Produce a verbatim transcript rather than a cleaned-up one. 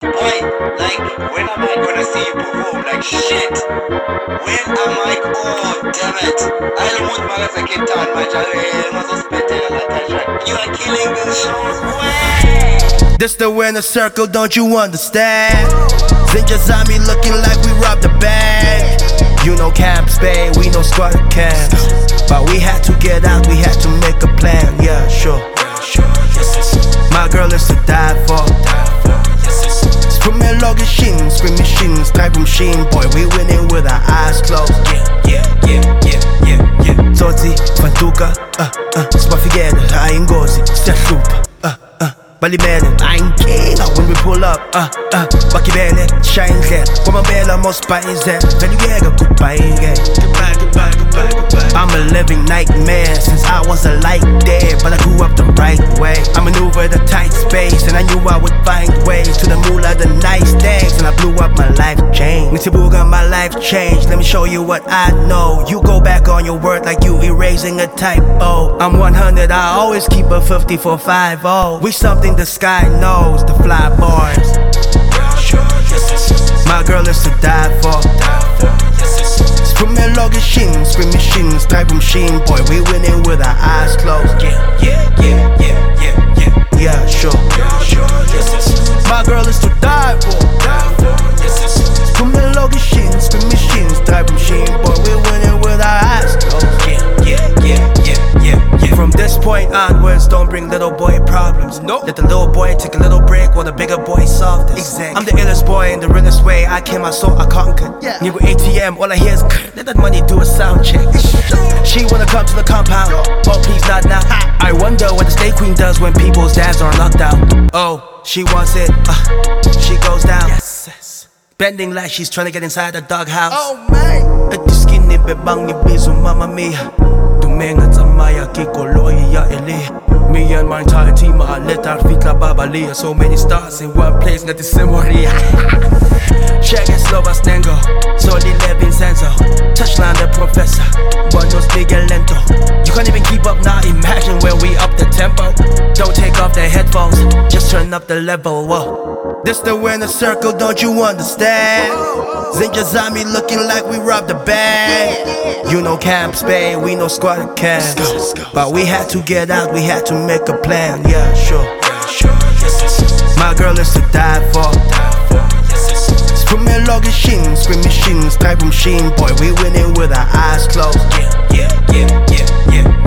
Boy, like, when am I gonna see you perform? Like, shit. When am I? Oh, damn it. I'll move my legs like a ton, my child. You are killing the shows. Way. This the winner circle, don't you understand? Zinjazami looking like we robbed the bank. You know Camp Spade, we know squad camps. But we had to get out, we had to make a plan. Yeah, sure. My girl is to die for. Screaming log machine, scream machines, type of machine. Boy, we winning with our eyes closed. Yeah, yeah, yeah, yeah, yeah, yeah. Toti, Fantuka, uh, uh, Spafigeda, I ain't gozi, Stashupa, uh, uh. Balimene, I ain't king when we pull up, uh, uh, Bakibene, shine here. Kwamabela, most spies there. Venuega, goodbye, yeah. Goodbye, goodbye, goodbye, goodbye. I'm a living nightmare since I was a light there, but I grew up the right way. I maneuvered a tight space and I knew I would find ways to the moolah, the nice things, and I blew up my life chain. Nitibuga, my life changed. Let me show you what I know. You go back on your word like you erasing a typo. I'm one hundred, I always keep a fifty for five oh. We something the sky knows, the fly boys. My girl is to die for. Screaming log machine, scream machines, type of machine. Boy, we winning with our eyes closed. Yeah, yeah, yeah, yeah, yeah, yeah. Yeah, sure. My girl is to die for. Screaming log machine, scream machines, type of machine. Boy, we winning with our eyes closed. Yeah, yeah, yeah, yeah, yeah, yeah. From this point onwards, don't bring little boy problems. No. Let the little boy take a little break while the bigger boy solve this. Exactly. I'm the illest boy in the realest way. I came out so I conquered. Yeah. New A T M, all I hear is let that money do a sound check. She wanna come to the compound. Oh, please not now. I wonder what the Stay Queen does when people's dads are on lockdown. Oh, she wants it. Uh, she goes down. Yes, yes. Bending like she's trying to get inside the doghouse. Oh man. At the skinny bebang ni bizu mama mia. Tumenga Zamaya Kiko Loya Eli. Me and my entire team are let our feet la babalia. So many stars in one place, not the same way. Check and slow as Nengo, Soli Levin Senso. Touchline the professor, Buenos Miguel Lento. You can't even keep up now, imagine when we up the tempo. Don't take off the headphones, just turn up the level, whoa. This the winner circle, don't you understand? Zinjazami looking like we robbed the bank. You know Camp Spade, we know squad camps. But we had to get out, we had to make a plan, yeah, sure. My girl is to die for. Screaming log machine, scream machines, type of machine. Boy, we winning with our eyes closed. Yeah, yeah, yeah, yeah, yeah.